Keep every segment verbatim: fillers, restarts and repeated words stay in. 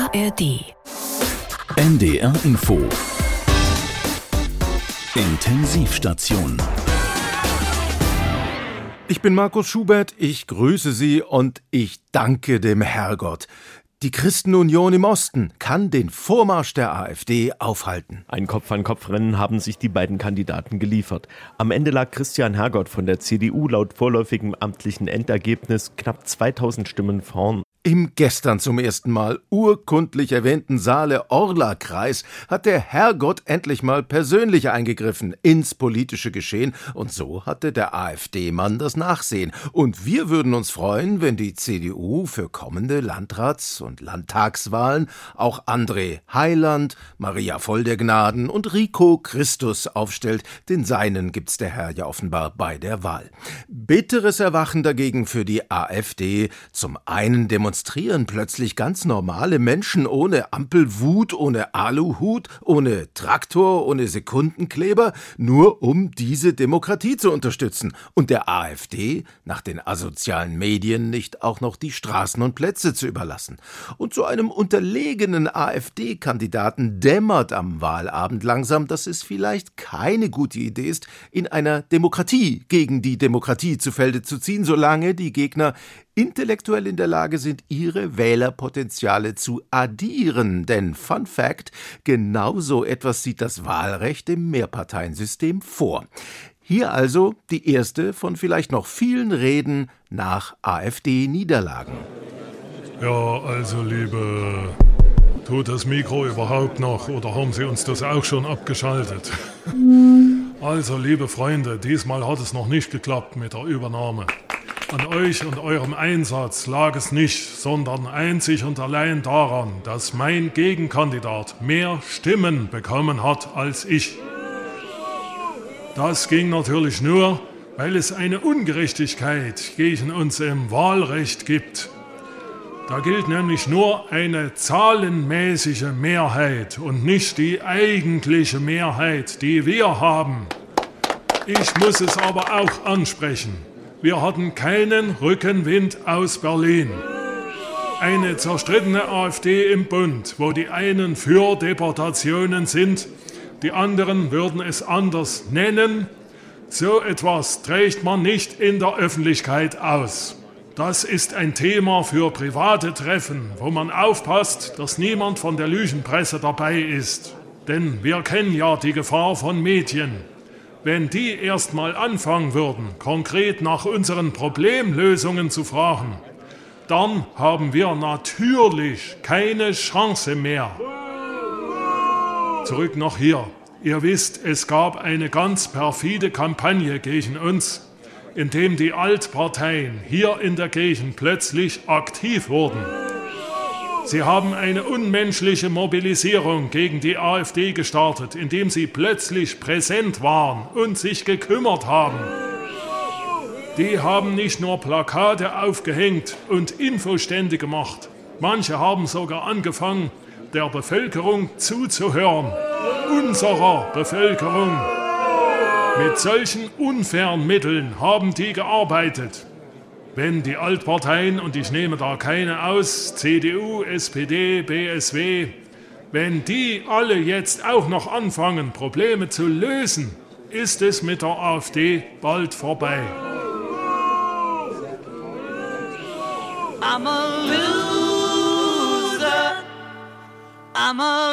A R D. N D R Info. Intensivstation. Ich bin Markus Schubert, ich grüße Sie und ich danke dem Herrgott. Die Christenunion im Osten kann den Vormarsch der AfD aufhalten. Ein Kopf-an-Kopf-Rennen haben sich die beiden Kandidaten geliefert. Am Ende lag Christian Herrgott von der C D U laut vorläufigem amtlichen Endergebnis knapp zweitausend Stimmen vorn. Im gestern zum ersten Mal urkundlich erwähnten Saale-Orla-Kreis hat der Herrgott endlich mal persönlich eingegriffen ins politische Geschehen und so hatte der AfD-Mann das Nachsehen. Und wir würden uns freuen, wenn die C D U für kommende Landrats- und Landtagswahlen auch André Heiland, Maria Voll der Gnaden und Rico Christus aufstellt. Den seinen gibt's der Herr ja offenbar bei der Wahl. Bitteres Erwachen dagegen für die AfD. Zum einen demonstrieren Demonstrieren plötzlich ganz normale Menschen ohne Ampelwut, ohne Aluhut, ohne Traktor, ohne Sekundenkleber, nur um diese Demokratie zu unterstützen und der AfD nach den asozialen Medien nicht auch noch die Straßen und Plätze zu überlassen. Und so einem unterlegenen AfD-Kandidaten dämmert am Wahlabend langsam, dass es vielleicht keine gute Idee ist, in einer Demokratie gegen die Demokratie zu Felde zu ziehen, solange die Gegner intellektuell in der Lage sind, ihre Wählerpotenziale zu addieren. Denn, Fun Fact, genau so etwas sieht das Wahlrecht im Mehrparteiensystem vor. Hier also die erste von vielleicht noch vielen Reden nach AfD-Niederlagen. Ja, also liebe, tut das Mikro überhaupt noch oder haben Sie uns das auch schon abgeschaltet? Also, liebe Freunde, diesmal hat es noch nicht geklappt mit der Übernahme. An euch und eurem Einsatz lag es nicht, sondern einzig und allein daran, dass mein Gegenkandidat mehr Stimmen bekommen hat als ich. Das ging natürlich nur, weil es eine Ungerechtigkeit gegen uns im Wahlrecht gibt. Da gilt nämlich nur eine zahlenmäßige Mehrheit und nicht die eigentliche Mehrheit, die wir haben. Ich muss es aber auch ansprechen. Wir hatten keinen Rückenwind aus Berlin. Eine zerstrittene AfD im Bund, wo die einen für Deportationen sind, die anderen würden es anders nennen. So etwas trägt man nicht in der Öffentlichkeit aus. Das ist ein Thema für private Treffen, wo man aufpasst, dass niemand von der Lügenpresse dabei ist. Denn wir kennen ja die Gefahr von Medien. Wenn die erst mal anfangen würden, konkret nach unseren Problemlösungen zu fragen, dann haben wir natürlich keine Chance mehr. Zurück noch hier. Ihr wisst, es gab eine ganz perfide Kampagne gegen uns, indem die Altparteien hier in der Gegend plötzlich aktiv wurden. Sie haben eine unmenschliche Mobilisierung gegen die AfD gestartet, indem sie plötzlich präsent waren und sich gekümmert haben. Die haben nicht nur Plakate aufgehängt und Infostände gemacht. Manche haben sogar angefangen, der Bevölkerung zuzuhören. Unserer Bevölkerung. Mit solchen unfairen Mitteln haben die gearbeitet. Wenn die Altparteien, und ich nehme da keine aus, C D U, S P D, B S W, wenn die alle jetzt auch noch anfangen, Probleme zu lösen, ist es mit der AfD bald vorbei. I'm a loser, I'm a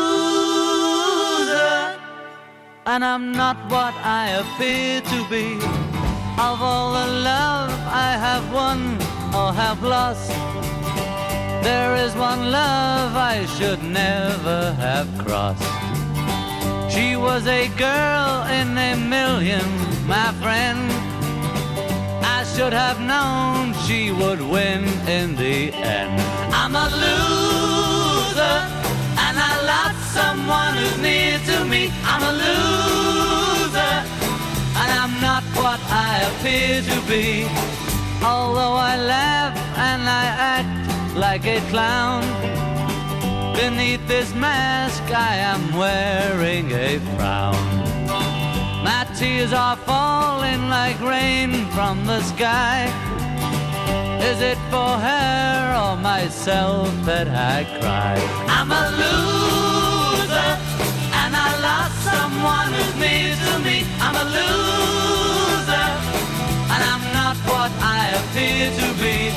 loser, and I'm not what I appear to be. Of all the love I have won or have lost, there is one love I should never have crossed. She was a girl in a million, my friend. I should have known she would win in the end. I'm a loser, and I lost someone who's near to me. I'm a loser, and I'm not what I appear to be. Although I laugh and I act like a clown, beneath this mask I am wearing a frown. My tears are falling like rain from the sky. Is it for her or myself that I cried. I'm a loser, and I lost someone who's near to me. I'm a loser, and I'm not what I appear to be.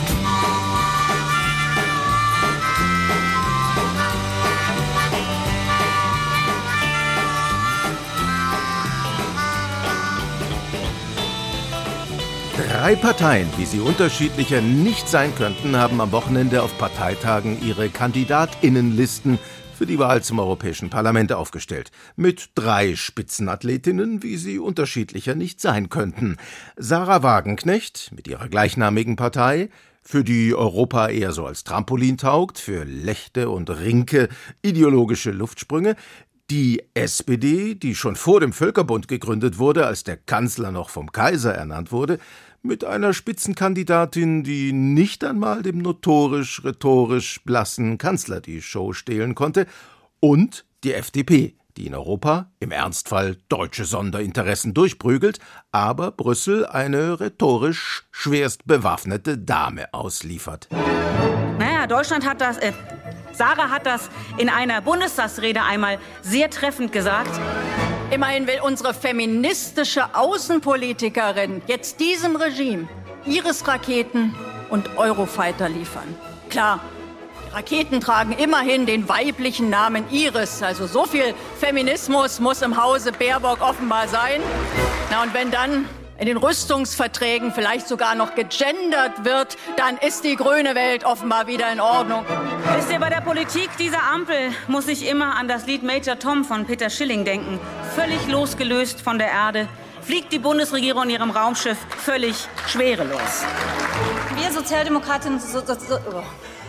Drei Parteien, wie sie unterschiedlicher nicht sein könnten, haben am Wochenende auf Parteitagen ihre KandidatInnenlisten für die Wahl zum Europäischen Parlament aufgestellt. Mit drei Spitzenathletinnen, wie sie unterschiedlicher nicht sein könnten. Sarah Wagenknecht mit ihrer gleichnamigen Partei, für die Europa eher so als Trampolin taugt, für Lechte und Rinke ideologische Luftsprünge. Die S P D, die schon vor dem Völkerbund gegründet wurde, als der Kanzler noch vom Kaiser ernannt wurde, mit einer Spitzenkandidatin, die nicht einmal dem notorisch, rhetorisch blassen Kanzler die Show stehlen konnte, und die F D P, die in Europa im Ernstfall deutsche Sonderinteressen durchprügelt, aber Brüssel eine rhetorisch schwerst bewaffnete Dame ausliefert. Naja, Deutschland hat das, äh, Sarah hat das in einer Bundestagsrede einmal sehr treffend gesagt. Immerhin will unsere feministische Außenpolitikerin jetzt diesem Regime Iris-Raketen und Eurofighter liefern. Klar, die Raketen tragen immerhin den weiblichen Namen Iris. Also so viel Feminismus muss im Hause Baerbock offenbar sein. Na, und wenn dann in den Rüstungsverträgen vielleicht sogar noch gegendert wird, dann ist die grüne Welt offenbar wieder in Ordnung. Wisst ihr, bei der Politik dieser Ampel muss ich immer an das Lied Major Tom von Peter Schilling denken. Völlig losgelöst von der Erde fliegt die Bundesregierung in ihrem Raumschiff völlig schwerelos. Wir Sozialdemokratinnen, so, so, so, oh.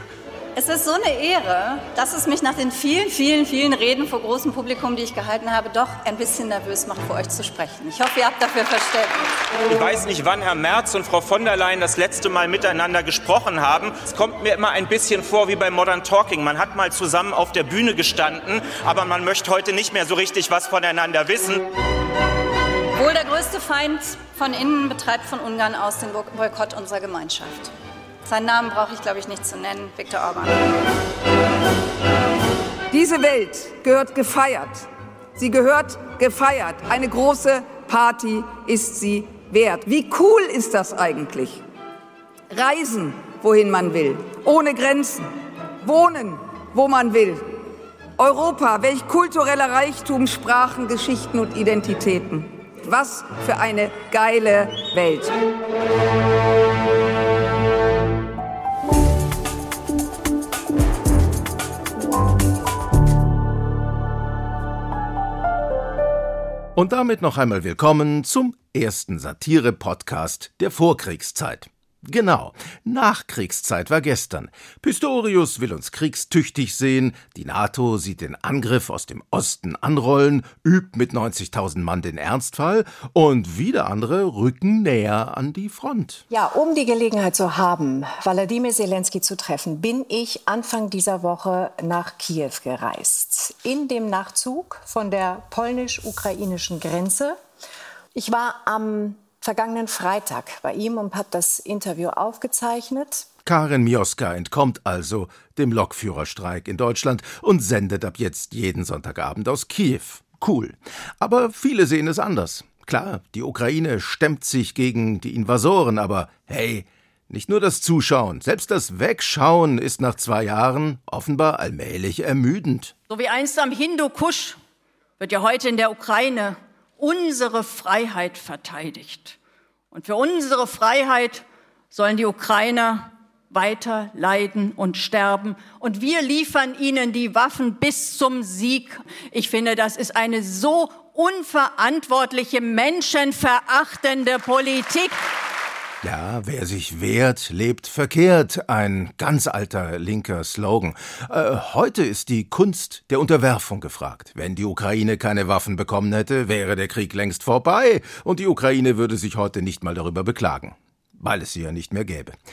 Es ist so eine Ehre, dass es mich nach den vielen, vielen, vielen Reden vor großem Publikum, die ich gehalten habe, doch ein bisschen nervös macht, vor euch zu sprechen. Ich hoffe, ihr habt dafür Verständnis. Ich weiß nicht, wann Herr Merz und Frau von der Leyen das letzte Mal miteinander gesprochen haben. Es kommt mir immer ein bisschen vor wie bei Modern Talking. Man hat mal zusammen auf der Bühne gestanden, aber man möchte heute nicht mehr so richtig was voneinander wissen. Wohl der größte Feind von innen betreibt von Ungarn aus den Boykott unserer Gemeinschaft. Seinen Namen brauche ich, glaube ich, nicht zu nennen. Viktor Orban. Diese Welt gehört gefeiert. Sie gehört gefeiert. Eine große Party ist sie wert. Wie cool ist das eigentlich? Reisen, wohin man will, ohne Grenzen. Wohnen, wo man will. Europa, welch kultureller Reichtum, Sprachen, Geschichten und Identitäten. Was für eine geile Welt. Und damit noch einmal willkommen zum ersten Satire-Podcast der Vorkriegszeit. Genau, Nachkriegszeit war gestern. Pistorius will uns kriegstüchtig sehen, die NATO sieht den Angriff aus dem Osten anrollen, übt mit neunzigtausend Mann den Ernstfall und wieder andere rücken näher an die Front. Ja, um die Gelegenheit zu haben, Wladimir Zelensky zu treffen, bin ich Anfang dieser Woche nach Kiew gereist. In dem Nachtzug von der polnisch-ukrainischen Grenze. Ich war am vergangenen Freitag bei ihm und habe das Interview aufgezeichnet. Karin Mioska entkommt also dem Lokführerstreik in Deutschland und sendet ab jetzt jeden Sonntagabend aus Kiew. Cool. Aber viele sehen es anders. Klar, die Ukraine stemmt sich gegen die Invasoren, aber hey, nicht nur das Zuschauen, selbst das Wegschauen ist nach zwei Jahren offenbar allmählich ermüdend. So wie einst am Hindukusch wird ja heute in der Ukraine unsere Freiheit verteidigt. Und für unsere Freiheit sollen die Ukrainer weiter leiden und sterben. Und wir liefern ihnen die Waffen bis zum Sieg. Ich finde, das ist eine so unverantwortliche, menschenverachtende Politik. Ja, wer sich wehrt, lebt verkehrt. Ein ganz alter linker Slogan. Äh, heute ist die Kunst der Unterwerfung gefragt. Wenn die Ukraine keine Waffen bekommen hätte, wäre der Krieg längst vorbei und die Ukraine würde sich heute nicht mal darüber beklagen, weil es sie ja nicht mehr gäbe.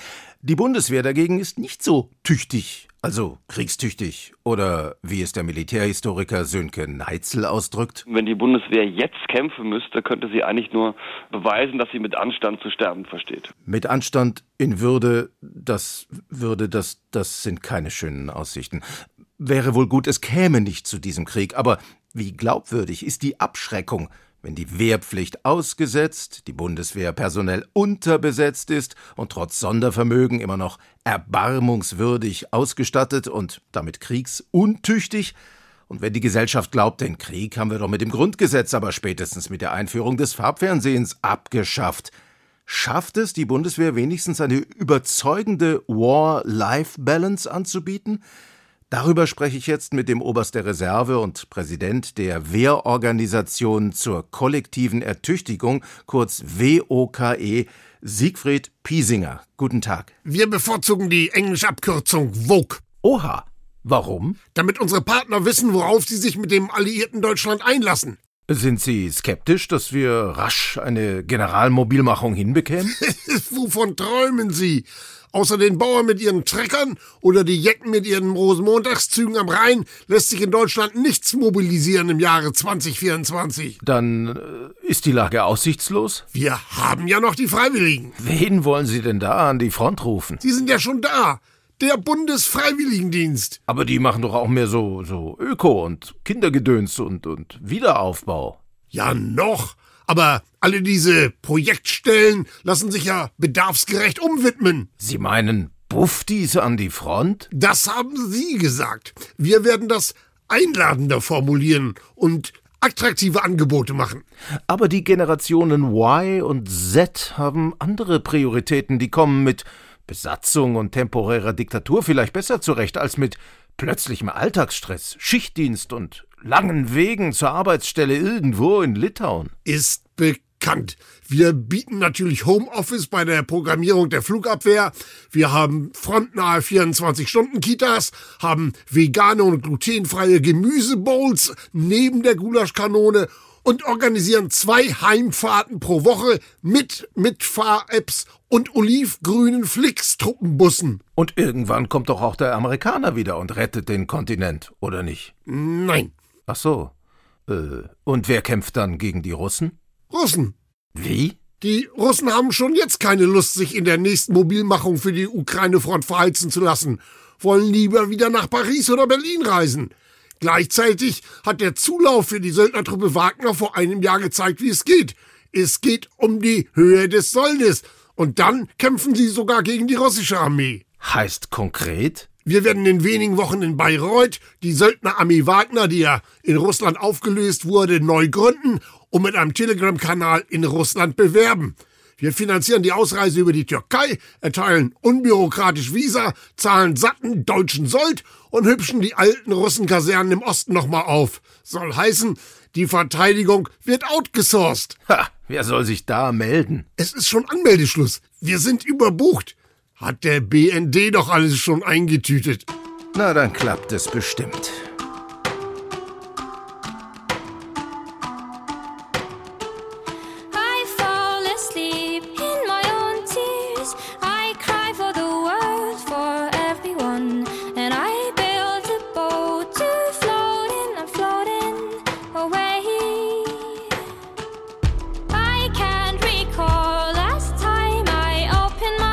Die Bundeswehr dagegen ist nicht so tüchtig, also kriegstüchtig, oder wie es der Militärhistoriker Sönke Neitzel ausdrückt. Wenn die Bundeswehr jetzt kämpfen müsste, könnte sie eigentlich nur beweisen, dass sie mit Anstand zu sterben versteht. Mit Anstand in Würde, das Würde, das, das sind keine schönen Aussichten. Wäre wohl gut, es käme nicht zu diesem Krieg, aber wie glaubwürdig ist die Abschreckung, wenn die Wehrpflicht ausgesetzt, die Bundeswehr personell unterbesetzt ist und trotz Sondervermögen immer noch erbarmungswürdig ausgestattet und damit kriegsuntüchtig? Und wenn die Gesellschaft glaubt, den Krieg haben wir doch mit dem Grundgesetz, aber spätestens mit der Einführung des Farbfernsehens abgeschafft. Schafft es die Bundeswehr wenigstens eine überzeugende War-Life-Balance anzubieten? Darüber spreche ich jetzt mit dem Oberst der Reserve und Präsident der Wehrorganisation zur kollektiven Ertüchtigung, kurz W O K E, Siegfried Piesinger. Guten Tag. Wir bevorzugen die englische Abkürzung V O K. Oha, warum? Damit unsere Partner wissen, worauf sie sich mit dem alliierten Deutschland einlassen. Sind Sie skeptisch, dass wir rasch eine Generalmobilmachung hinbekämen? Wovon träumen Sie? Außer den Bauern mit ihren Treckern oder die Jecken mit ihren Rosenmontagszügen am Rhein lässt sich in Deutschland nichts mobilisieren im Jahre zwanzig vierundzwanzig. Dann äh, ist die Lage aussichtslos? Wir haben ja noch die Freiwilligen. Wen wollen Sie denn da an die Front rufen? Sie sind ja schon da. Der Bundesfreiwilligendienst. Aber die machen doch auch mehr so, so Öko und Kindergedöns und, und Wiederaufbau. Ja, noch. Aber alle diese Projektstellen lassen sich ja bedarfsgerecht umwidmen. Sie meinen Buffdies an die Front? Das haben Sie gesagt. Wir werden das einladender formulieren und attraktive Angebote machen. Aber die Generationen Y und Z haben andere Prioritäten. Die kommen mit Besatzung und temporärer Diktatur vielleicht besser zurecht als mit plötzlichem Alltagsstress, Schichtdienst und langen Wegen zur Arbeitsstelle irgendwo in Litauen. Ist bekannt. Wir bieten natürlich Homeoffice bei der Programmierung der Flugabwehr. Wir haben frontnahe vierundzwanzig-Stunden-Kitas, haben vegane und glutenfreie Gemüsebowls neben der Gulaschkanone und organisieren zwei Heimfahrten pro Woche mit Mitfahr-Apps und olivgrünen Flix-Truppenbussen. Und irgendwann kommt doch auch der Amerikaner wieder und rettet den Kontinent, oder nicht? Nein. Ach so. Äh, und wer kämpft dann gegen die Russen? Russen. Wie? Die Russen haben schon jetzt keine Lust, sich in der nächsten Mobilmachung für die Ukraine-Front verheizen zu lassen, wollen lieber wieder nach Paris oder Berlin reisen. Gleichzeitig hat der Zulauf für die Söldnertruppe Wagner vor einem Jahr gezeigt, wie es geht. Es geht um die Höhe des Soldes. Und dann kämpfen sie sogar gegen die russische Armee. Heißt konkret? Wir werden in wenigen Wochen in Bayreuth die Söldnerarmee Wagner, die ja in Russland aufgelöst wurde, neu gründen und mit einem Telegram-Kanal in Russland bewerben. Wir finanzieren die Ausreise über die Türkei, erteilen unbürokratisch Visa, zahlen satten deutschen Sold und hübschen die alten Russenkasernen im Osten nochmal auf. Soll heißen, die Verteidigung wird outgesourced. Ha, wer soll sich da melden? Es ist schon Anmeldeschluss. Wir sind überbucht. Hat der B N D doch alles schon eingetütet. Na, dann klappt es bestimmt.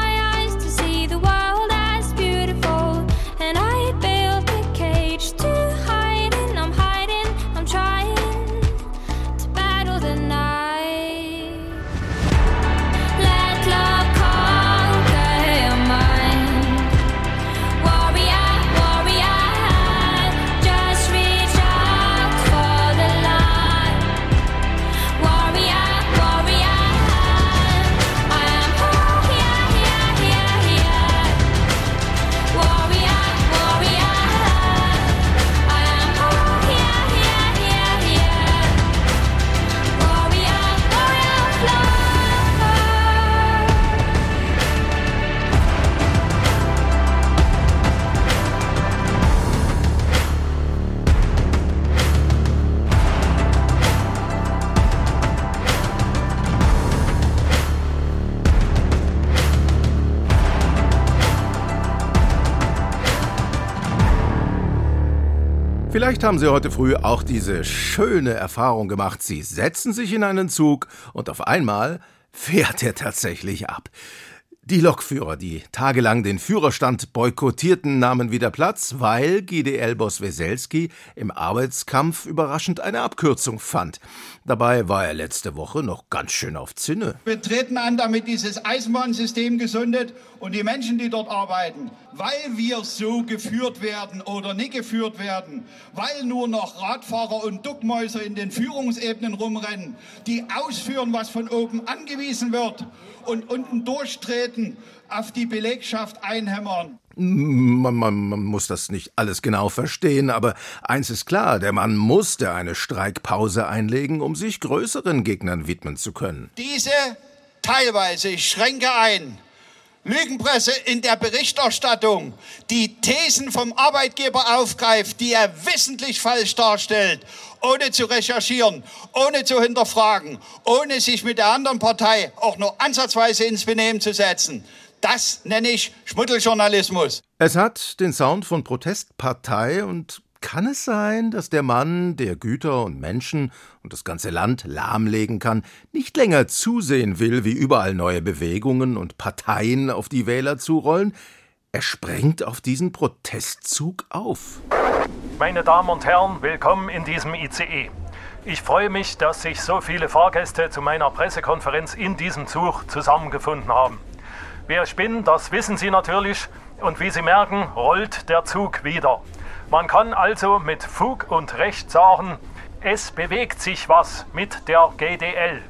To Vielleicht haben Sie heute früh auch diese schöne Erfahrung gemacht. Sie setzen sich in einen Zug und auf einmal fährt er tatsächlich ab. Die Lokführer, die tagelang den Führerstand boykottierten, nahmen wieder Platz, weil G D L-Boss Weselski im Arbeitskampf überraschend eine Abkürzung fand. Dabei war er letzte Woche noch ganz schön auf Zinne. Wir treten an, damit dieses Eisenbahnsystem gesundet und die Menschen, die dort arbeiten, weil wir so geführt werden oder nicht geführt werden, weil nur noch Radfahrer und Duckmäuser in den Führungsebenen rumrennen, die ausführen, was von oben angewiesen wird und unten durchtreten, auf die Belegschaft einhämmern. Man, man, man muss das nicht alles genau verstehen, aber eins ist klar, der Mann musste eine Streikpause einlegen, um sich größeren Gegnern widmen zu können. Diese teilweise, ich schränke ein, Lügenpresse in der Berichterstattung, die Thesen vom Arbeitgeber aufgreift, die er wissentlich falsch darstellt, ohne zu recherchieren, ohne zu hinterfragen, ohne sich mit der anderen Partei auch nur ansatzweise ins Benehmen zu setzen. Das nenne ich Schmuddeljournalismus. Es hat den Sound von Protestpartei und kann es sein, dass der Mann, der Güter und Menschen und das ganze Land lahmlegen kann, nicht länger zusehen will, wie überall neue Bewegungen und Parteien auf die Wähler zurollen? Er springt auf diesen Protestzug auf. Meine Damen und Herren, willkommen in diesem I C E. Ich freue mich, dass sich so viele Fahrgäste zu meiner Pressekonferenz in diesem Zug zusammengefunden haben. Wer ich bin, das wissen Sie natürlich. Und wie Sie merken, rollt der Zug wieder. Man kann also mit Fug und Recht sagen, es bewegt sich was mit der G D L.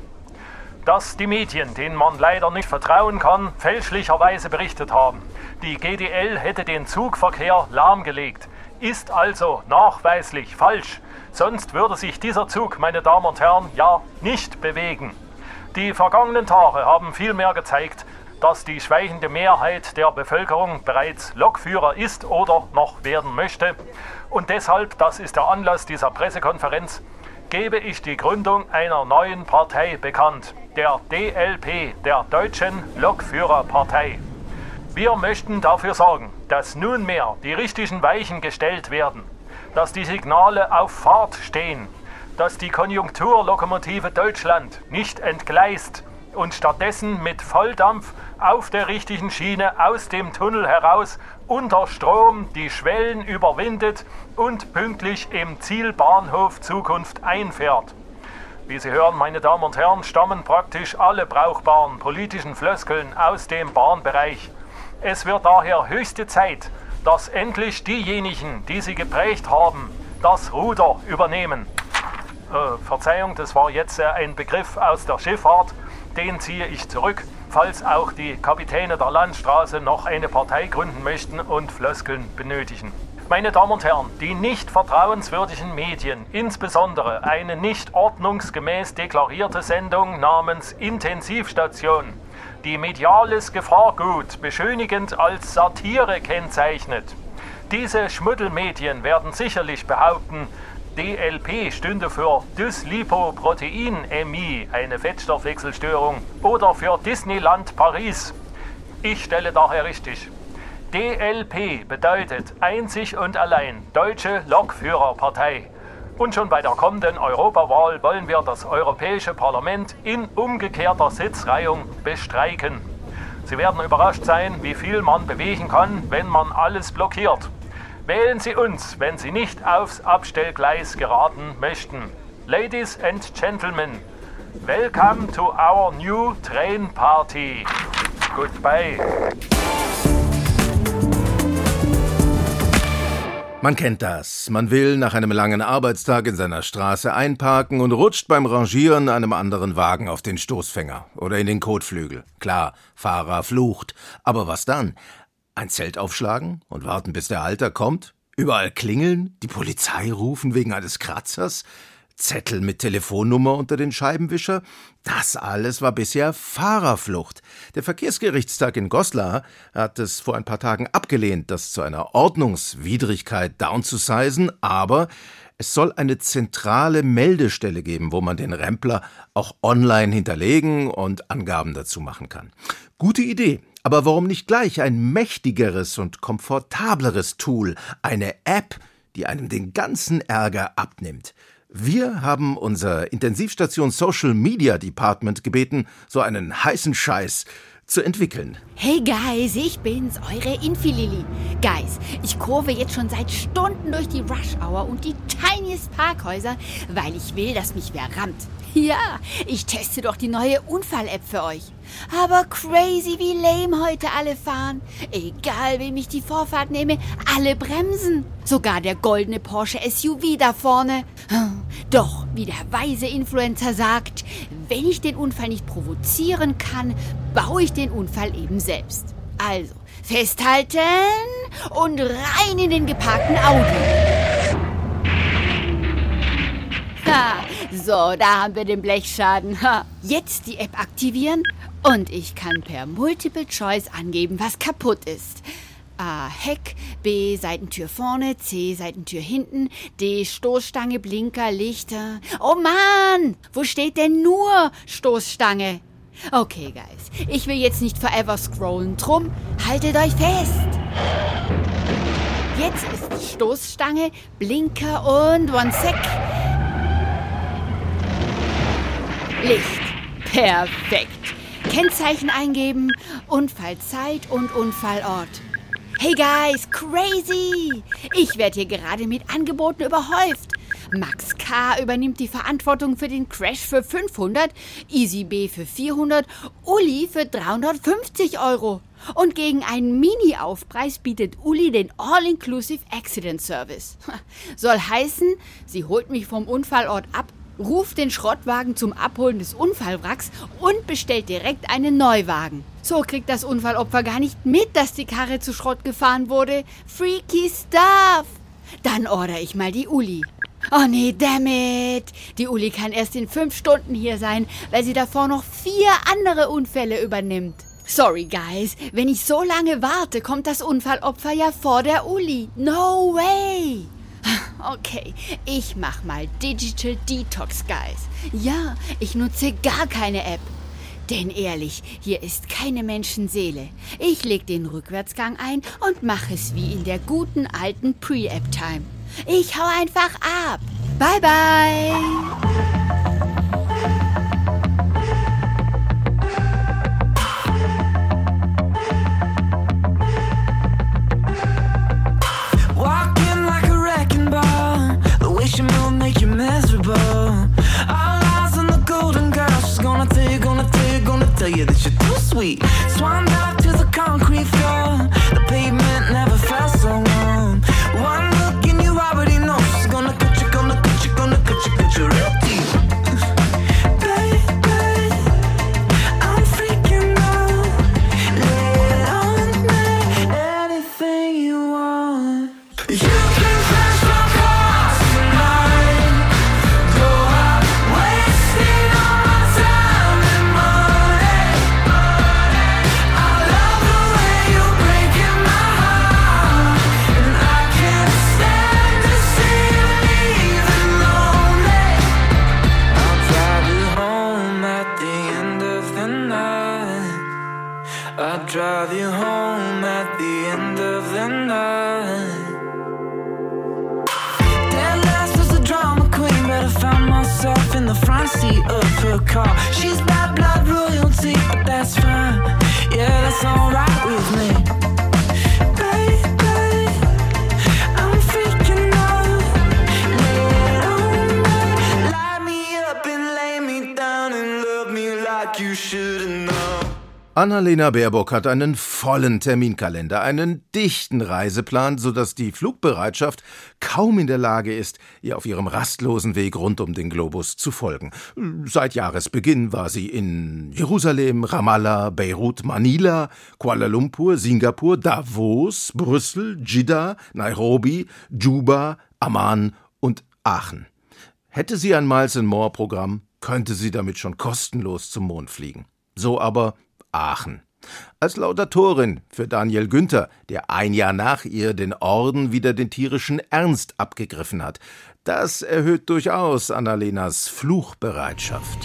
Dass die Medien, denen man leider nicht vertrauen kann, fälschlicherweise berichtet haben, die G D L hätte den Zugverkehr lahmgelegt, ist also nachweislich falsch. Sonst würde sich dieser Zug, meine Damen und Herren, ja nicht bewegen. Die vergangenen Tage haben vielmehr gezeigt, dass die schweigende Mehrheit der Bevölkerung bereits Lokführer ist oder noch werden möchte. Und deshalb, das ist der Anlass dieser Pressekonferenz, gebe ich die Gründung einer neuen Partei bekannt, der D L P, der Deutschen Lokführerpartei. Wir möchten dafür sorgen, dass nunmehr die richtigen Weichen gestellt werden, dass die Signale auf Fahrt stehen, dass die Konjunkturlokomotive Deutschland nicht entgleist und stattdessen mit Volldampf auf der richtigen Schiene aus dem Tunnel heraus unter Strom die Schwellen überwindet und pünktlich im Zielbahnhof Zukunft einfährt. Wie Sie hören, meine Damen und Herren, stammen praktisch alle brauchbaren politischen Floskeln aus dem Bahnbereich. Es wird daher höchste Zeit, dass endlich diejenigen, die sie geprägt haben, das Ruder übernehmen. Äh, Verzeihung, das war jetzt äh, ein Begriff aus der Schifffahrt. Den ziehe ich zurück, falls auch die Kapitäne der Landstraße noch eine Partei gründen möchten und Floskeln benötigen. Meine Damen und Herren, die nicht vertrauenswürdigen Medien, insbesondere eine nicht ordnungsgemäß deklarierte Sendung namens Intensivstation, die mediales Gefahrgut beschönigend als Satire kennzeichnet. Diese Schmuddelmedien werden sicherlich behaupten, D L P stünde für Dyslipoproteinämie, eine Fettstoffwechselstörung, oder für Disneyland Paris. Ich stelle daher richtig. D L P bedeutet einzig und allein Deutsche Lokführerpartei. Und schon bei der kommenden Europawahl wollen wir das Europäische Parlament in umgekehrter Sitzreihung bestreiken. Sie werden überrascht sein, wie viel man bewegen kann, wenn man alles blockiert. Wählen Sie uns, wenn Sie nicht aufs Abstellgleis geraten möchten. Ladies and Gentlemen, welcome to our new train party. Goodbye. Man kennt das. Man will nach einem langen Arbeitstag in seiner Straße einparken und rutscht beim Rangieren einem anderen Wagen auf den Stoßfänger oder in den Kotflügel. Klar, Fahrer flucht. Aber was dann? Ein Zelt aufschlagen und warten, bis der Halter kommt? Überall klingeln? Die Polizei rufen wegen eines Kratzers? Zettel mit Telefonnummer unter den Scheibenwischer? Das alles war bisher Fahrerflucht. Der Verkehrsgerichtstag in Goslar hat es vor ein paar Tagen abgelehnt, das zu einer Ordnungswidrigkeit downzusizen, aber es soll eine zentrale Meldestelle geben, wo man den Rempler auch online hinterlegen und Angaben dazu machen kann. Gute Idee. Aber warum nicht gleich ein mächtigeres und komfortableres Tool, eine App, die einem den ganzen Ärger abnimmt. Wir haben unser Intensivstation Social Media Department gebeten, so einen heißen Scheiß zu entwickeln. Hey Guys, ich bin's, eure Infilili. Guys, ich kurve jetzt schon seit Stunden durch die Rush Hour und die tiniest Parkhäuser, weil ich will, dass mich wer rammt. Ja, ich teste doch die neue Unfall-App für euch. Aber crazy, wie lame heute alle fahren. Egal, wem ich die Vorfahrt nehme, alle bremsen. Sogar der goldene Porsche S U V da vorne. Doch, wie der weise Influencer sagt, wenn ich den Unfall nicht provozieren kann, baue ich den Unfall eben selbst. Also, festhalten und rein in den geparkten Audi. Ha, so, da haben wir den Blechschaden. Ha. Jetzt die App aktivieren und ich kann per Multiple Choice angeben, was kaputt ist. A. Heck, B. Seitentür vorne, C. Seitentür hinten, D. Stoßstange, Blinker, Lichter. Oh Mann, wo steht denn nur Stoßstange? Okay, Guys, ich will jetzt nicht forever scrollen, drum haltet euch fest. Jetzt ist Stoßstange, Blinker und one sec. Licht. Perfekt. Kennzeichen eingeben, Unfallzeit und Unfallort. Hey Guys, crazy! Ich werde hier gerade mit Angeboten überhäuft. Max K. übernimmt die Verantwortung für den Crash für fünfhundert, Easy B für vierhundert, Uli für dreihundertfünfzig Euro. Und gegen einen Mini-Aufpreis bietet Uli den All-Inclusive Accident Service. Soll heißen, sie holt mich vom Unfallort ab, ruft den Schrottwagen zum Abholen des Unfallwracks und bestellt direkt einen Neuwagen. So kriegt das Unfallopfer gar nicht mit, dass die Karre zu Schrott gefahren wurde. Freaky stuff! Dann order ich mal die Uli. Oh nee, damn it! Die Uli kann erst in fünf Stunden hier sein, weil sie davor noch vier andere Unfälle übernimmt. Sorry, Guys, wenn ich so lange warte, kommt das Unfallopfer ja vor der Uli. No way! Okay, ich mach mal Digital Detox, Guys. Ja, ich nutze gar keine App. Denn ehrlich, hier ist keine Menschenseele. Ich leg den Rückwärtsgang ein und mache es wie in der guten alten Pre-App-Time. Ich hau einfach ab. Bye, bye. Tell you that you're too sweet. Swan dive to the concrete floor. The pavement never felt so warm. One look and you already know she's gonna cut you, gonna cut you, gonna cut you, cut you real deep. Baby, I'm freaking out. Lay it on me, anything you want. You can flash my cars tonight. Go out, wasting all my time and money. I'll drive you home at the end of the night. Dead last was a drama queen, but I found myself in the front seat of her car. She's bad blood royalty, but that's fine. Yeah, that's alright with me. Baby, I'm freaking out. Lay it on me, light me up and lay me down and love me like you should've known. Annalena Baerbock hat einen vollen Terminkalender, einen dichten Reiseplan, sodass die Flugbereitschaft kaum in der Lage ist, ihr auf ihrem rastlosen Weg rund um den Globus zu folgen. Seit Jahresbeginn war sie in Jerusalem, Ramallah, Beirut, Manila, Kuala Lumpur, Singapur, Davos, Brüssel, Jeddah, Nairobi, Juba, Amman und Aachen. Hätte sie ein Miles and More Programm, könnte sie damit schon kostenlos zum Mond fliegen. So aber Aachen. Als Laudatorin für Daniel Günther, der ein Jahr nach ihr den Orden wieder den tierischen Ernst abgegriffen hat. Das erhöht durchaus Annalenas Fluchbereitschaft.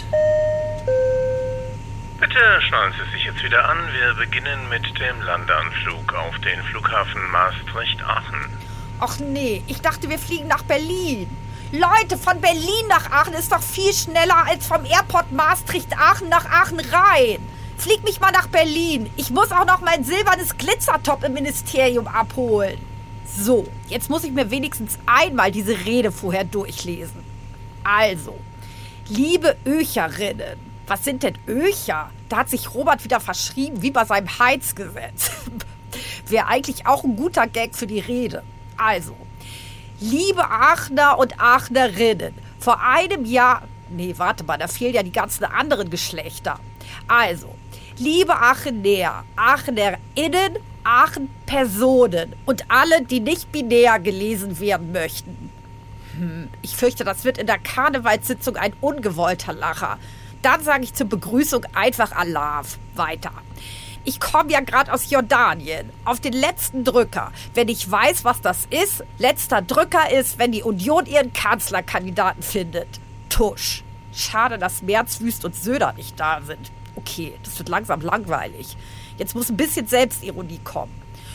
Bitte schnallen Sie sich jetzt wieder an. Wir beginnen mit dem Landeanflug auf den Flughafen Maastricht-Aachen. Ach nee, ich dachte, wir fliegen nach Berlin. Leute, von Berlin nach Aachen ist doch viel schneller als vom Airport Maastricht-Aachen nach Aachen rein. Flieg mich mal nach Berlin. Ich muss auch noch mein silbernes Glitzertop im Ministerium abholen. So, jetzt muss ich mir wenigstens einmal diese Rede vorher durchlesen. Also, liebe Öcherinnen, was sind denn Öcher? Da hat sich Robert wieder verschrieben, wie bei seinem Heizgesetz. Wäre eigentlich auch ein guter Gag für die Rede. Also, liebe Aachener und Aachenerinnen, vor einem Jahr... Nee, warte mal, da fehlen ja die ganzen anderen Geschlechter. Also, liebe Aachener, Aachenerinnen, Aachen-Personen und alle, die nicht binär gelesen werden möchten. Hm, ich fürchte, das wird in der Karnevalssitzung ein ungewollter Lacher. Dann sage ich zur Begrüßung einfach Alaf. Weiter. Ich komme ja gerade aus Jordanien. Auf den letzten Drücker. Wenn ich weiß, was das ist, letzter Drücker ist, wenn die Union ihren Kanzlerkandidaten findet. Tusch. Schade, dass Merz, Wüst und Söder nicht da sind. Okay, das wird langsam langweilig. Jetzt muss ein bisschen Selbstironie kommen.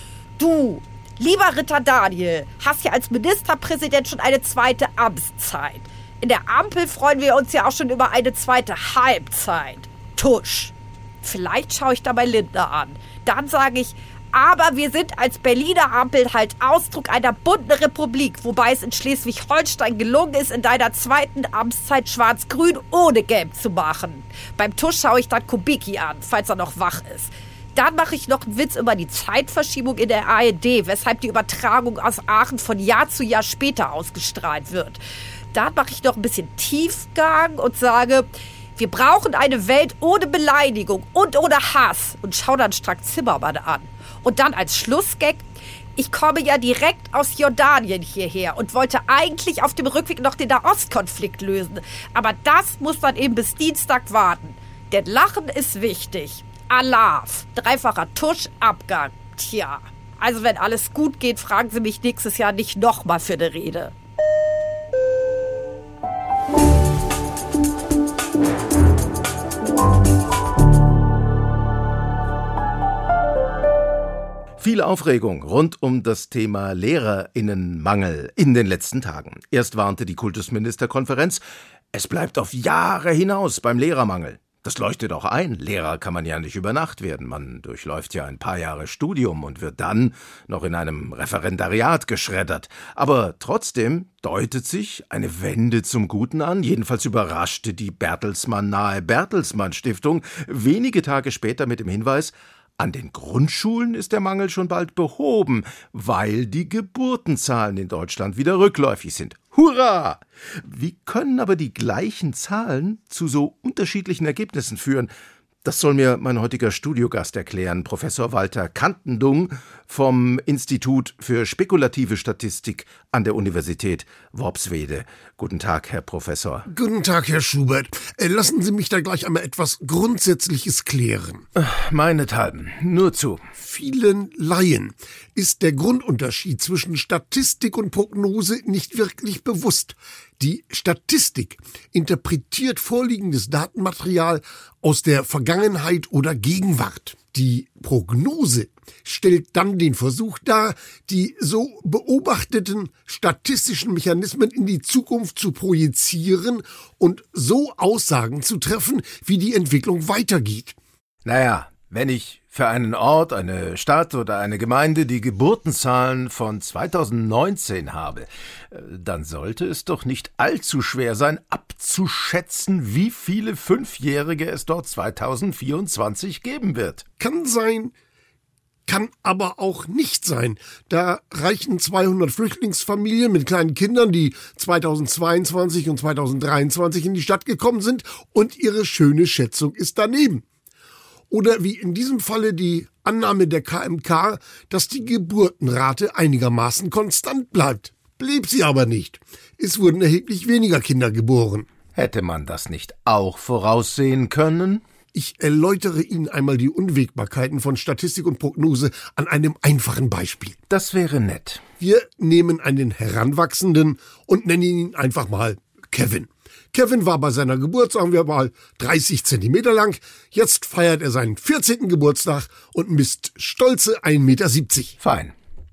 Du, lieber Ritter Daniel, hast ja als Ministerpräsident schon eine zweite Amtszeit. In der Ampel freuen wir uns ja auch schon über eine zweite Halbzeit. Tusch. Vielleicht schaue ich da bei Lindner an. Dann sage ich, aber wir sind als Berliner Ampel halt Ausdruck einer bunten Republik, wobei es in Schleswig-Holstein gelungen ist, in deiner zweiten Amtszeit schwarz-grün ohne Gelb zu machen. Beim Tusch schaue ich dann Kubicki an, falls er noch wach ist. Dann mache ich noch einen Witz über die Zeitverschiebung in der A R D, weshalb die Übertragung aus Aachen von Jahr zu Jahr später ausgestrahlt wird. Dann mache ich noch ein bisschen Tiefgang und sage, wir brauchen eine Welt ohne Beleidigung und ohne Hass und schau dann Strack Zimmermann an. Und dann als Schlussgag, ich komme ja direkt aus Jordanien hierher und wollte eigentlich auf dem Rückweg noch den Nahostkonflikt lösen. Aber das muss dann eben bis Dienstag warten. Denn Lachen ist wichtig. Alaf, dreifacher Tusch, Abgang. Tja, also wenn alles gut geht, fragen Sie mich nächstes Jahr nicht nochmal für eine Rede. Viel Aufregung rund um das Thema LehrerInnenmangel in den letzten Tagen. Erst warnte die Kultusministerkonferenz, es bleibt auf Jahre hinaus beim Lehrermangel. Das leuchtet auch ein. Lehrer kann man ja nicht über Nacht werden. Man durchläuft ja ein paar Jahre Studium und wird dann noch in einem Referendariat geschreddert. Aber trotzdem deutet sich eine Wende zum Guten an. Jedenfalls überraschte die Bertelsmann-nahe Bertelsmann-Stiftung wenige Tage später mit dem Hinweis, an den Grundschulen ist der Mangel schon bald behoben, weil die Geburtenzahlen in Deutschland wieder rückläufig sind. Hurra! Wie können aber die gleichen Zahlen zu so unterschiedlichen Ergebnissen führen? Das soll mir mein heutiger Studiogast erklären, Professor Walter Kantendung vom Institut für spekulative Statistik an der Universität Worpswede. Guten Tag, Herr Professor. Guten Tag, Herr Schubert. Lassen Sie mich da gleich einmal etwas Grundsätzliches klären. Meinethalben, nur zu. Vielen Laien ist der Grundunterschied zwischen Statistik und Prognose nicht wirklich bewusst. Die Statistik interpretiert vorliegendes Datenmaterial aus der Vergangenheit oder Gegenwart. Die Prognose stellt dann den Versuch dar, die so beobachteten statistischen Mechanismen in die Zukunft zu projizieren und so Aussagen zu treffen, wie die Entwicklung weitergeht. Naja, wenn ich für einen Ort, eine Stadt oder eine Gemeinde die Geburtenzahlen von zweitausendneunzehn habe, dann sollte es doch nicht allzu schwer sein, abzuschätzen, wie viele Fünfjährige es dort zweitausendvierundzwanzig geben wird. Kann sein, kann aber auch nicht sein. Da reichen zweihundert Flüchtlingsfamilien mit kleinen Kindern, die zweitausendzweiundzwanzig und zweitausenddreiundzwanzig in die Stadt gekommen sind, und ihre schöne Schätzung ist daneben. Oder wie in diesem Falle die Annahme der K M K, dass die Geburtenrate einigermaßen konstant bleibt. Blieb sie aber nicht. Es wurden erheblich weniger Kinder geboren. Hätte man das nicht auch voraussehen können? Ich erläutere Ihnen einmal die Unwägbarkeiten von Statistik und Prognose an einem einfachen Beispiel. Das wäre nett. Wir nehmen einen Heranwachsenden und nennen ihn einfach mal Kevin. Kevin war bei seiner Geburt, sagen wir mal, dreißig Zentimeter lang. Jetzt feiert er seinen vierzehnten Geburtstag und misst stolze ein Meter siebzig. Fein.